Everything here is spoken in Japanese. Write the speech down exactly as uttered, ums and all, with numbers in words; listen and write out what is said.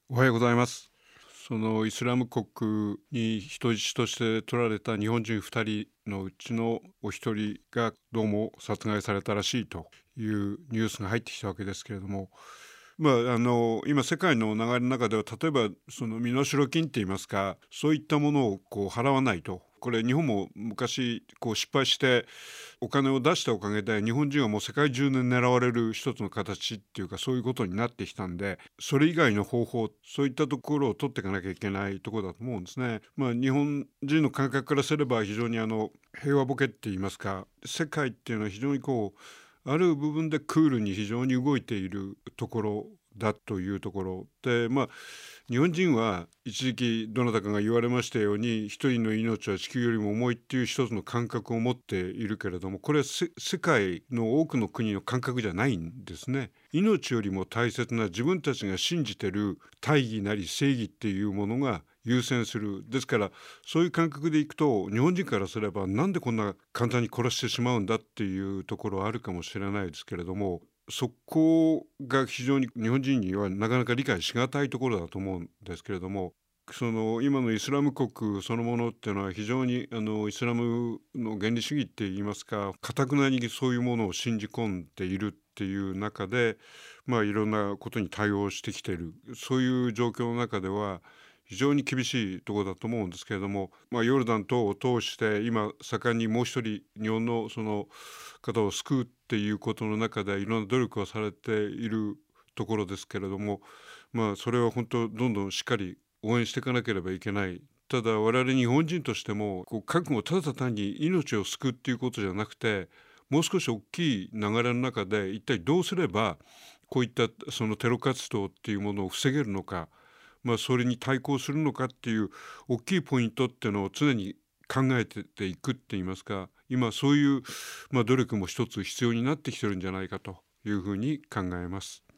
おはようございます。そのイスラム国に人質として取られた日本人ふたりのうちのお一人がどうも殺害されたらしいというニュースが入ってきたわけですけれども、まあ、あの今世界の流れの中では例えばその身代金っていいますか、そういったものをこう払わないと、これ日本も昔こう失敗してお金を出したおかげで日本人はもう世界中で狙われる一つの形っていうか、そういうことになってきたんで、それ以外の方法、そういったところを取っていかなきゃいけないところだと思うんですね。まあ、日本人の感覚からすれば非常にあの平和ボケって言いますか、世界っていうのは非常にこうある部分でクールに非常に動いているところだというところで、まあ日本人は一時期どなたかが言われましたように、一人の命は地球よりも重いっていう一つの感覚を持っているけれども、これはせ世界の多くの国の感覚じゃないんですね。命よりも大切な自分たちが信じてる大義なり正義っていうものが優先する。ですからそういう感覚でいくと、日本人からすればなんでこんな簡単に殺してしまうんだっていうところはあるかもしれないですけれども、そこが非常に日本人にはなかなか理解しがたいところだと思うんですけれども、その今のイスラム国そのものっていうのは非常にあのイスラムの原理主義っていいますか、頑くなにそういうものを信じ込んでいるっていう中で、まあいろんなことに対応してきている、そういう状況の中では非常に厳しいところだと思うんですけれども、まあ、ヨルダン等を通して今盛んにもう一人日本のその方を救うっていうことの中でいろんな努力をされているところですけれども、まあそれは本当どんどんしっかり応援していかなければいけない。ただ我々日本人としてもこう覚悟、ただ単に命を救うっていうことじゃなくて、もう少し大きい流れの中で一体どうすればこういったそのテロ活動っていうものを防げるのか、まあ、それに対抗するのかっていう大きいポイントっていうのを常に考えていくっていいますか、今そういう、まあ、努力も一つ必要になってきてるんじゃないかというふうに考えます。